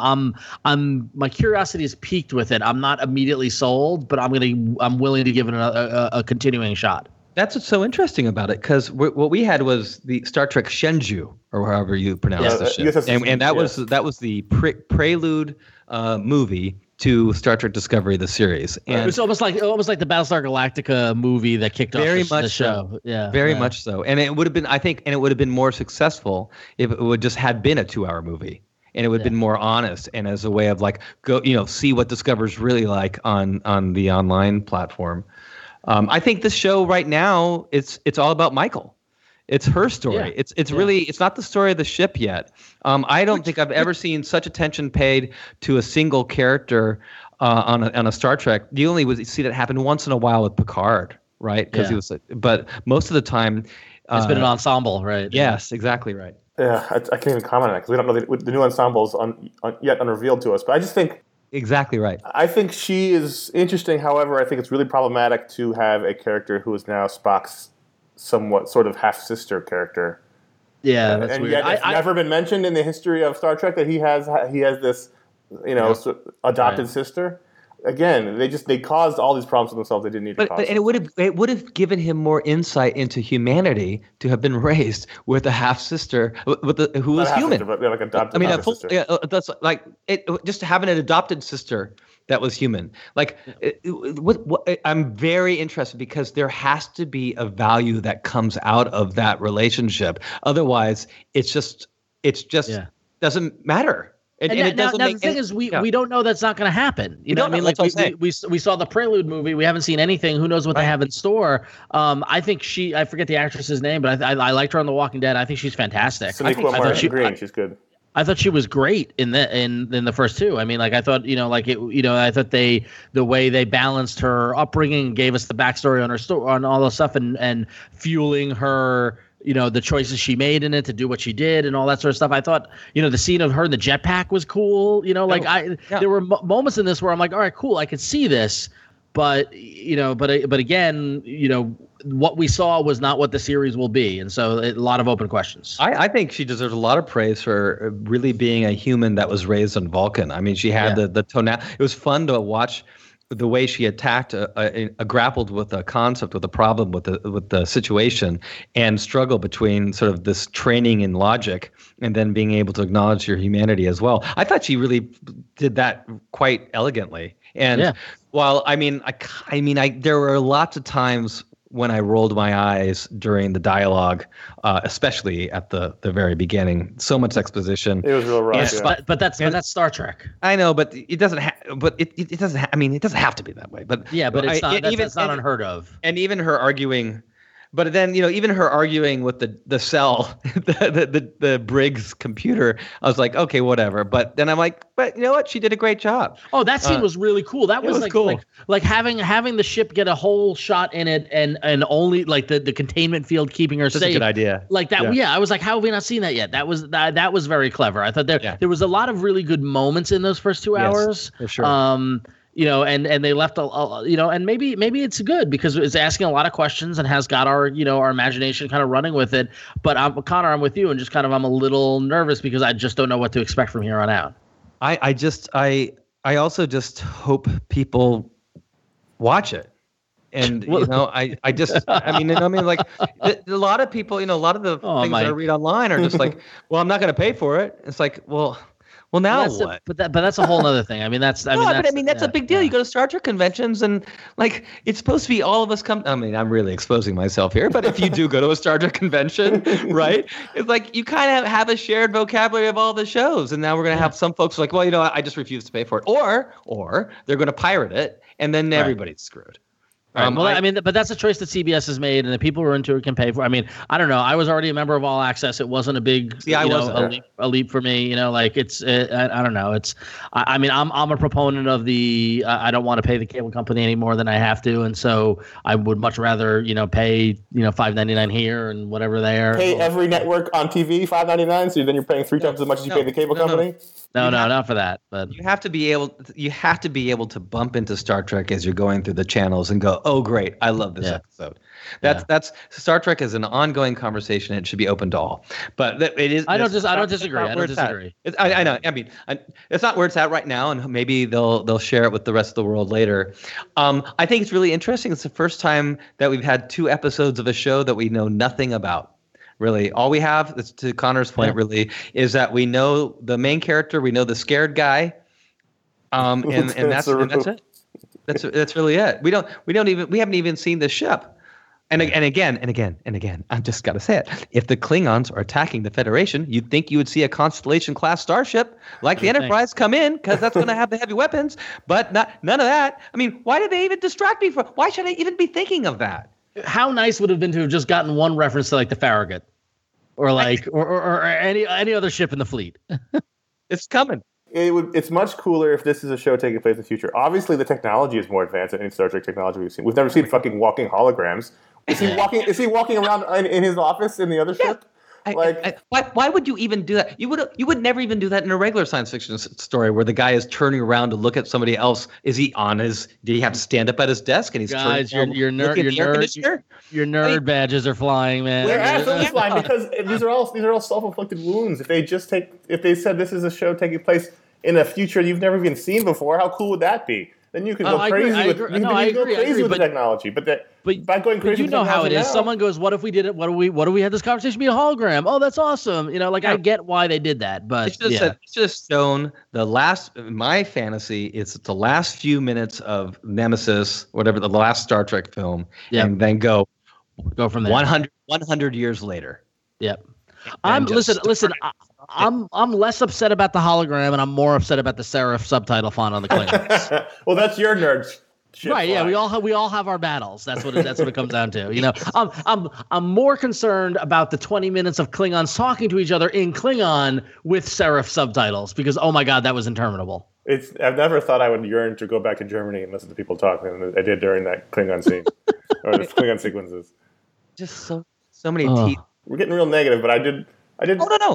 my curiosity is piqued with it. I'm not immediately sold, but I'm willing to give it a continuing shot. That's what's so interesting about it, because what we had was the Star Trek Shenzhou, or however you pronounce the ship, and that was the prelude movie to Star Trek Discovery, the series. And it was almost like the Battlestar Galactica movie that kicked off the show. So. Yeah, very much so. And it would have been, I think, more successful if it would just had been a 2-hour movie, and it would have been more honest and as a way of like see what Discover's really like on the online platform. I think this show right now it's all about Michael. It's her story. Yeah. It's really it's not the story of the ship yet. I don't think I've ever seen such attention paid to a single character on a Star Trek. You only see that happen once in a while with Picard, right? Because he was, but most of the time, it's been an ensemble, right? Yes, exactly right. Yeah, I can't even comment on it because we don't know the new ensembles yet unrevealed to us. But I just think exactly right. I think she is interesting. However, I think it's really problematic to have a character who is now Spock's somewhat sort of half-sister character. Yeah, that's and weird. Yet it's never been mentioned in the history of Star Trek that he has this, adopted sister. Again, they caused all these problems for themselves. They didn't need to cause. And it would have given him more insight into humanity to have been raised with a half-sister who was human. But like adopted sister. That's like just having an adopted sister that was human. Like, I'm very interested because there has to be a value that comes out of that relationship. Otherwise, it's just doesn't matter. The thing is, we don't know that's not going to happen. You know what I mean? Like we saw the Prelude movie. We haven't seen anything. Who knows what they have in store? I think I forget the actress's name, but I liked her on The Walking Dead. I think she's fantastic. She's good. I thought she was great in the first two. I mean, like I thought, I thought the way they balanced her upbringing, gave us the backstory on her story, on all the stuff, and fueling her, the choices she made in it to do what she did and all that sort of stuff. I thought, the scene of her in the jetpack was cool. There were moments in this where I'm like, all right, cool, I could see this. but again, what we saw was not what the series will be, and so a lot of open questions. I think she deserves a lot of praise for really being a human that was raised on Vulcan. I mean, she had the tonality. It was fun to watch the way she attacked, grappled with a concept, with a problem, with the situation, and struggle between sort of this training in logic and then being able to acknowledge your humanity as well. I thought she really did that quite elegantly. And while there were lots of times when I rolled my eyes during the dialogue, especially at the very beginning. So much exposition. It was real rough. But that's Star Trek. I know, but it doesn't. It doesn't. It doesn't have to be that way. But but it's not. That's not unheard of. And even her arguing. But then, even her arguing with the cell, the Briggs computer, I was like, okay, whatever. But then I'm like, but you know what? She did a great job. Oh, that scene was really cool. That was like cool. Like having the ship get a whole shot in it and only like the containment field keeping her safe. That's a good idea. Like that. Yeah. I was like, how have we not seen that yet? That was very clever. I thought there was a lot of really good moments in those first 2 hours. For sure. And they left and maybe it's good because it's asking a lot of questions and has got our imagination kind of running with it. But Connor, I'm with you, and just kind of I'm a little nervous because I just don't know what to expect from here on out. I also just hope people watch it. And like a lot of people, a lot of the things I read online are just like, well, I'm not going to pay for it. It's like, well, now what? But that's a whole other thing. I mean, that's a big deal. You go to Star Trek conventions and like it's supposed to be all of us come. I mean, I'm really exposing myself here, but if you do go to a Star Trek convention, right? It's like you kind of have a shared vocabulary of all the shows, and now we're gonna have some folks like, well, I just refuse to pay for it, or they're gonna pirate it, and then everybody's screwed. But that's a choice that CBS has made, and the people who are into it can pay for. I mean, I don't know. I was already a member of All Access. It wasn't a big, a leap for me. It's. I don't know. It's. I'm a proponent of the. I don't want to pay the cable company any more than I have to, and so I would much rather pay $5.99 here and whatever there. Pay every network on TV $5.99, so then you're paying 3 times as much as you pay the cable company. No, not for that. But you have to be able to bump into Star Trek as you're going through the channels and go, oh, great, I love this episode. That's Star Trek is an ongoing conversation. It should be open to all. But it is. I don't disagree. I know. I mean, it's not where it's at right now, and maybe they'll share it with the rest of the world later. I think it's really interesting. It's the first time that we've had 2 episodes of a show that we know nothing about. Really, all we have, to Connor's point, really, is that we know the main character, we know the scared guy, and that's it. That's really it. We haven't even seen the ship. And again, I've just got to say it. If the Klingons are attacking the Federation, you'd think you would see a Constellation class starship like the Enterprise come in, because that's going to have the heavy weapons. But none of that. I mean, why did they even distract me? Why should I even be thinking of that? How nice would it have been to have just gotten one reference to like the Farragut, or or any other ship in the fleet? It's coming. It's much cooler if this is a show taking place in the future. Obviously, the technology is more advanced than any Star Trek technology we've seen. We've never seen fucking walking holograms. Is he walking around in his office in the other ship? Why would you even do that? You would never even do that in a regular science fiction story where the guy is turning around to look at somebody else. Is he on his? Did he have to stand up at his desk and he's turning your nerd badges are flying, man. They're absolutely flying because these are all self-inflicted wounds. If they said this is a show taking place in a future you've never even seen before, how cool would that be? Then you can go crazy with the technology. But by going crazy, you know how it is. Now, someone goes, "What if we did it? What do we had this conversation be a hologram? Oh, that's awesome." I get why they did that, but it's just shown the last. My fantasy is the last few minutes of Nemesis, whatever the last Star Trek film, and then go from there. 100 years later. Yep. Listen. I'm less upset about the hologram, and I'm more upset about the serif subtitle font on the Klingons. Well, that's your nerd shit. Right? Yeah, we all have our battles. That's what it comes down to. I'm more concerned about the 20 minutes of Klingons talking to each other in Klingon with serif subtitles because oh my god, that was interminable. I've never thought I would yearn to go back to Germany and listen to people talk, and I did during that Klingon scene or the Klingon sequences. Just so many teeth. We're getting real negative, but I did. Oh no.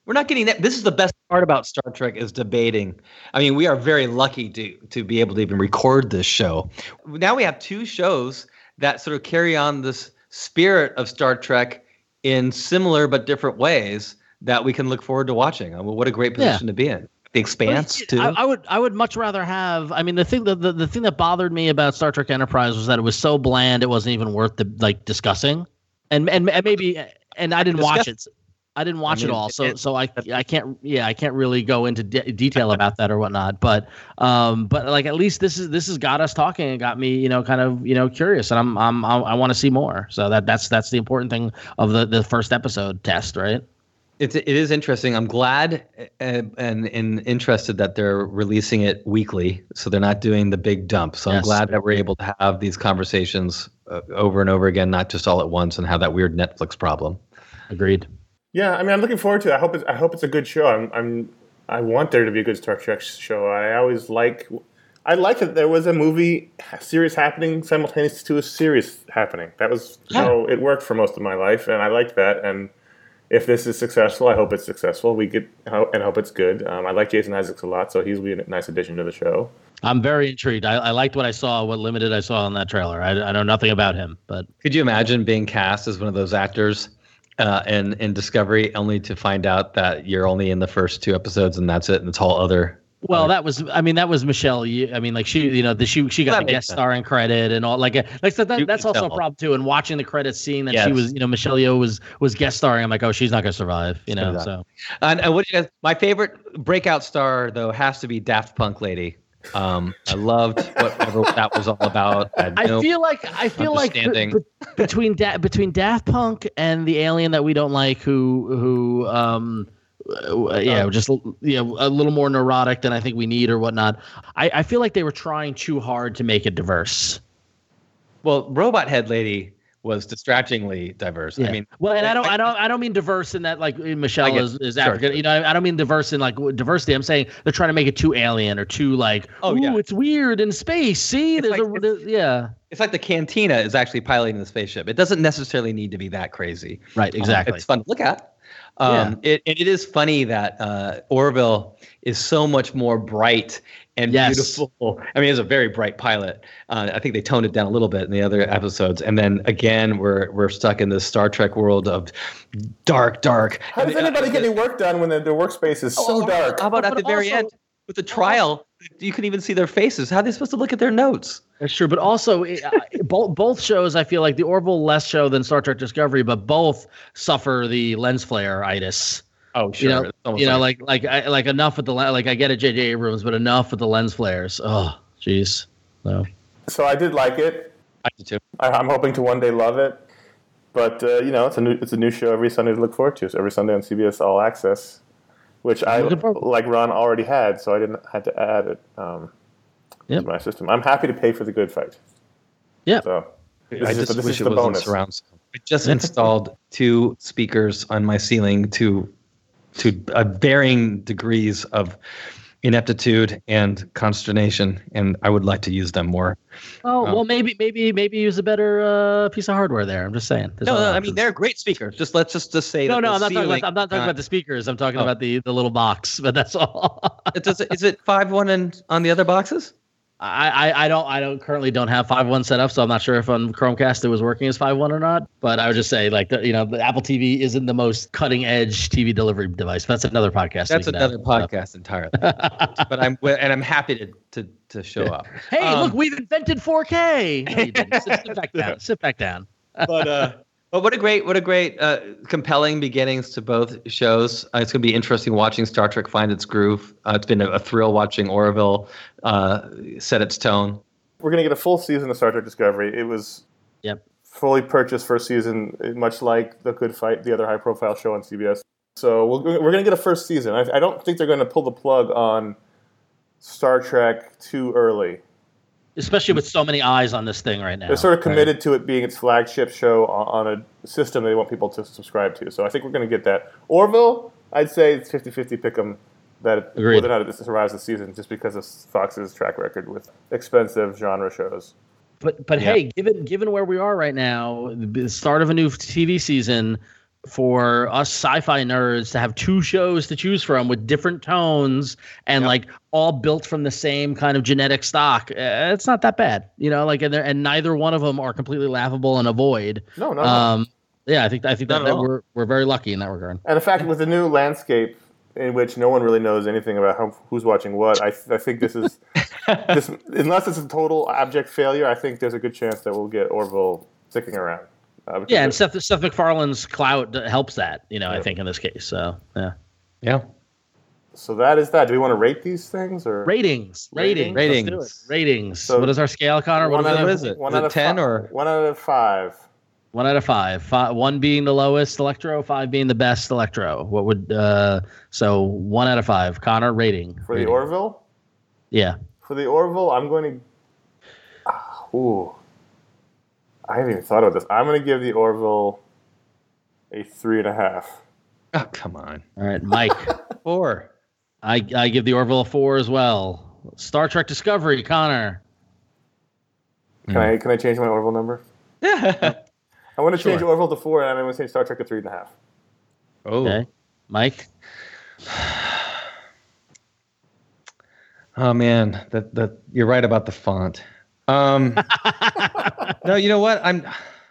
We're not getting that. This is the best part about Star Trek is debating. I mean, we are very lucky to be able to even record this show. Now we have two shows that sort of carry on this spirit of Star Trek in similar but different ways that we can look forward to watching. I mean, what a great position to be in. The Expanse too. I would much rather have. I mean, the thing that bothered me about Star Trek Enterprise was that it was so bland it wasn't even worth discussing. And maybe I didn't watch it. I didn't watch it all, so I can't really go into detail about that or whatnot. But like at least this has got us talking and got me kind of curious, and I want to see more. So that's the important thing of the first episode test, right? It is interesting. I'm glad and interested that they're releasing it weekly, so they're not doing the big dump. So I'm glad that we're able to have these conversations over and over again, not just all at once, and have that weird Netflix problem. Agreed. Yeah, I mean, I'm looking forward to it. I hope it's a good show. I want there to be a good Star Trek show. I like that there was a movie series happening simultaneous to a series happening. That was how it worked for most of my life, and I liked that. And if this is successful, I hope it's successful. I hope it's good. I like Jason Isaacs a lot, so he's be a nice addition to the show. I'm very intrigued. I liked what I saw, what limited I saw in that trailer. I know nothing about him, but could you imagine being cast as one of those actors? In Discovery, only to find out that you're only in the first 2 episodes and that's it, and it's all other. Well, that was Michelle. I mean, like she got the guest starring credit and all. That's also a problem too. And watching the credits, seeing that she was, Michelle Yeoh was guest starring, I'm like, oh, she's not gonna survive, So. And what do you guys? My favorite breakout star though has to be Daft Punk lady. I loved whatever that was all about. I feel like between Daft Punk and the alien that we don't like, who just a little more neurotic than I think we need or whatnot. I feel like they were trying too hard to make it diverse. Well, Robot Head Lady was distractingly diverse. Yeah. I mean, well, and I don't mean diverse in that like Michelle is African. Sure. I don't mean diverse in like diversity. I'm saying they're trying to make it too alien or too like, it's weird in space. See, it's It's like the Cantina is actually piloting the spaceship. It doesn't necessarily need to be that crazy. Right. Exactly. It's fun to look at. It is funny that Orville is so much more bright and beautiful. I mean, it's a very bright pilot. I think they toned it down a little bit in the other episodes, and then again, we're stuck in this Star Trek world of dark. How does anybody get any work done when their workspace is so dark? How about at the very end with the trial? You can even see their faces. How are they supposed to look at their notes? That's true, but also both shows, I feel like the Orville less show than Star Trek Discovery, but both suffer the lens flare-itis. Oh, sure. Like enough with the like I get it, J.J. Abrams, but enough with the lens flares. Oh, jeez. No. So I did like it. I did too. I'm hoping to one day love it, but it's a new show every Sunday to look forward to. So every Sunday on CBS All Access, which I like Ron already had, so I didn't have to add it to my system. I'm happy to pay for the good fight. Yeah. So I just wish it was in surround sound. I just installed 2 speakers on my ceiling to varying degrees of ineptitude and consternation, and I would like to use them more. Oh, well, maybe use a better piece of hardware there. I'm just saying. No, I mean they're great speakers. Let's just say. No, I'm not talking about the speakers. I'm talking about the little box. But that's all. Is it 5.1 on the other boxes? I currently don't have 5.1 set up, so I'm not sure if on Chromecast it was working as 5.1 or not. But I would just say, like, the Apple TV isn't the most cutting edge TV delivery device. That's another podcast. That's another podcast entirely. But I'm happy to show up. Hey, look, we've invented 4K. No, you didn't. Sit back down. But what a great compelling beginnings to both shows. It's going to be interesting watching Star Trek find its groove. It's been a thrill watching Orville set its tone. We're going to get a full season of Star Trek Discovery. It was fully purchased first season, much like The Good Fight, the other high-profile show on CBS. So we're going to get a first season. I don't think they're going to pull the plug on Star Trek too early. Especially with so many eyes on this thing right now. They're sort of committed to it being its flagship show on a system they want people to subscribe to. So I think we're going to get that. Orville, I'd say it's 50-50 pick 'em that whether or not it survives the season just because of Fox's track record with expensive genre shows. But hey, given where we are right now, the start of a new TV season, for us sci-fi nerds to have two shows to choose from with different tones and like all built from the same kind of genetic stock. It's not that bad, and neither one of them are completely laughable and avoid. No. Yeah, I think that we're very lucky in that regard. And in fact, with the new landscape in which no one really knows anything about who's watching what, I think this is unless it's a total abject failure, I think there's a good chance that we'll get Orville sticking around. And Seth MacFarlane's clout helps that, I think in this case. So yeah. So that is that. Do we want to rate these things or ratings? Let's do it. Ratings. So what is our scale, Connor? What is it? 1 out of 10 or 1 out of 5? 1 out of 5. 1 being the lowest Electro, 5 being the best Electro. What would so 1 out of 5? Connor, rating for the Orville? Yeah. For the Orville, I'm going to. I haven't even thought of this. I'm going to give the Orville a 3.5. Oh, come on. All right, Mike. 4. I give the Orville a 4 as well. Star Trek Discovery, Connor. Can I change my Orville number? Yeah. I want to change Orville to 4, and I'm going to change Star Trek to 3.5. Oh. Okay. Mike? Oh, man. That you're right about the font. No, you know what? I'm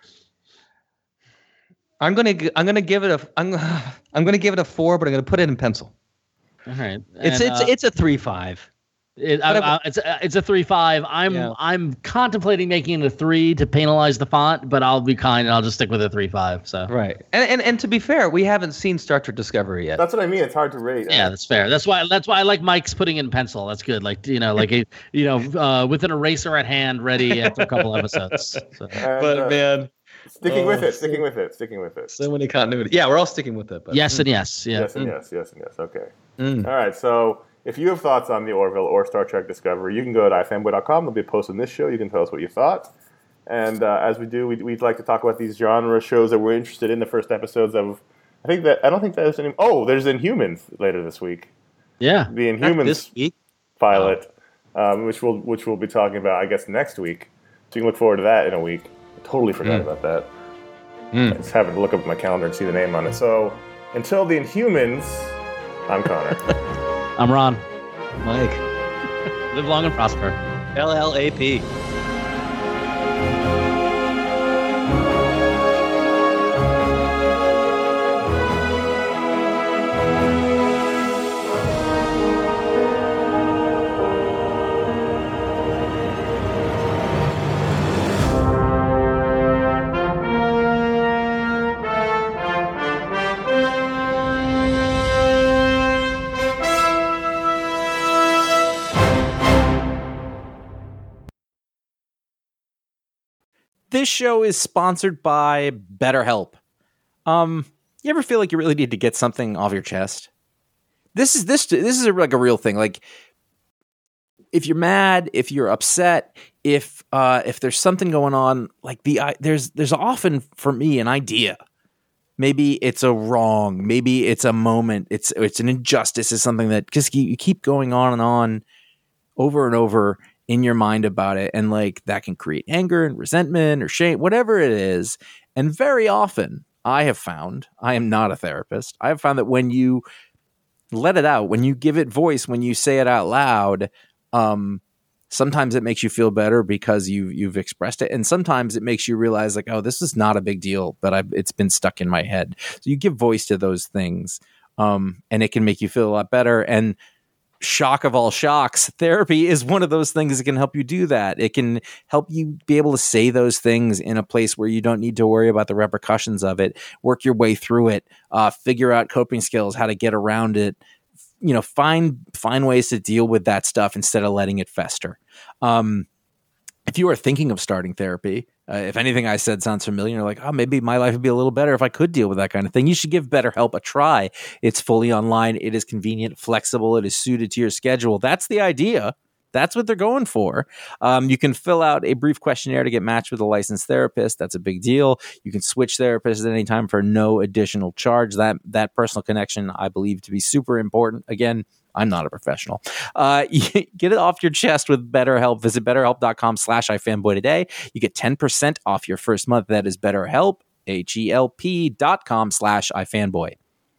gonna give it a 4, but I'm gonna put it in pencil. All right. It's a 3.5. It's a 3.5. I'm contemplating making it a 3 to penalize the font, but I'll be kind and I'll just stick with a 3.5. So right. And to be fair, we haven't seen Star Trek Discovery yet. That's what I mean. It's hard to rate. Yeah, that's fair. That's why I like Mike's putting in pencil. That's good. Like with an eraser at hand, ready after a couple episodes. So. But man. Sticking with it. So many continuity. Yeah, we're all sticking with it. But. Yes and yes. Yeah. Yes and yes. Okay. All right. So if you have thoughts on the Orville or Star Trek Discovery, you can go to ifanboy.com. There'll be a post on this show. You can tell us what you thought. And as we do, we'd like to talk about these genre shows that we're interested in. The first episodes of, I don't think there's any. Oh, there's Inhumans later this week. Yeah, the Inhumans this week pilot, which we'll be talking about, I guess, next week. So you can look forward to that in a week. I totally forgot about that. I just happened to look up my calendar and see the name on it. So until the Inhumans, I'm Connor. I'm Ron. Mike. Live long and prosper. LLAP. This show is sponsored by BetterHelp. You ever feel like you really need to get something off your chest? This is like a real thing. Like, if you're mad, if you're upset, if there's something going on, like there's often for me an idea. Maybe it's a wrong. Maybe it's a moment. It's an injustice. It's something that just you keep going on and on, over and over in your mind about it, and like that can create anger and resentment or shame, whatever it is. And very often, I have found, I am not a therapist, I have found that when you let it out, when you give it voice, when you say it out loud, sometimes it makes you feel better because you've expressed it, and sometimes it makes you realize like, oh, this is not a big deal, but it's been stuck in my head. So you give voice to those things, and it can make you feel a lot better. And shock of all shocks, therapy is one of those things that can help you do that. It can help you be able to say those things in a place where you don't need to worry about the repercussions of it, work your way through it, figure out coping skills, how to get around it, find ways to deal with that stuff instead of letting it fester. If you are thinking of starting therapy, if anything I said sounds familiar, you're like, oh, maybe my life would be a little better if I could deal with that kind of thing, you should give BetterHelp a try. It's fully online. It is convenient, flexible. It is suited to your schedule. That's the idea. That's what they're going for. You can fill out a brief questionnaire to get matched with a licensed therapist. That's a big deal. You can switch therapists at any time for no additional charge. That personal connection, I believe, to be super important. Again, I'm not a professional. Get it off your chest with BetterHelp. Visit BetterHelp.com/ifanboy today. You get 10% off your first month. That is BetterHelp, HELP.com/ifanboy.